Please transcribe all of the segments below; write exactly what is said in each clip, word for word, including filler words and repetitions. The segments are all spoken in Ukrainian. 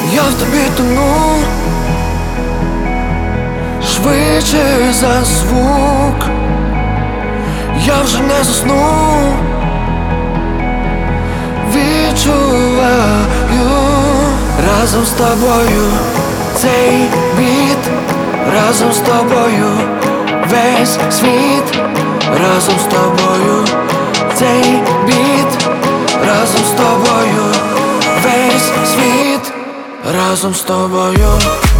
Я в тобі тону швидше за звук. Я вже не засну, відчуваю разом з тобою цей біт, разом з тобою весь світ, разом з тобою цей біт, разом з тобою весь світ, разом з тобою.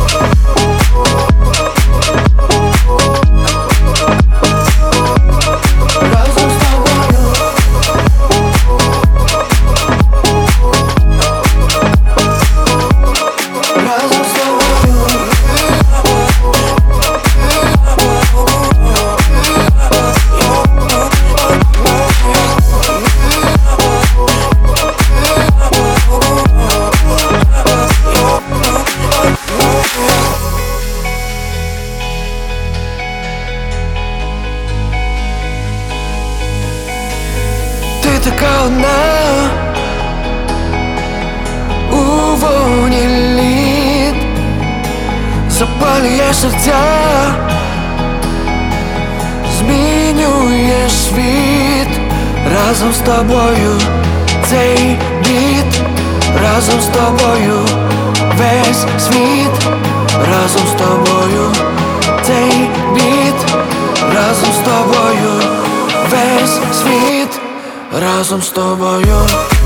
Ти така одна у вогні літ, запалюєш серця, змінюєш світ. Разом з тобою цей біт, разом з тобою весь світ, разом з тобою цей біт, разом з тобою весь світ, разом з тобою.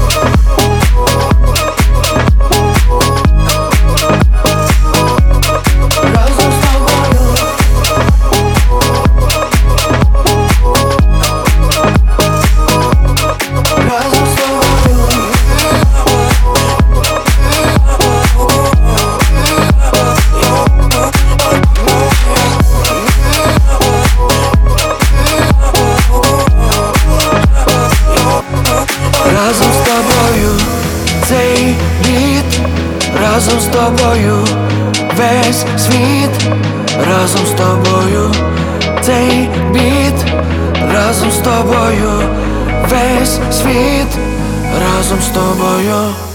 Разом з тобою цей біт, разом з тобою весь світ, разом з тобою цей біт, разом з тобою весь світ, разом з тобою.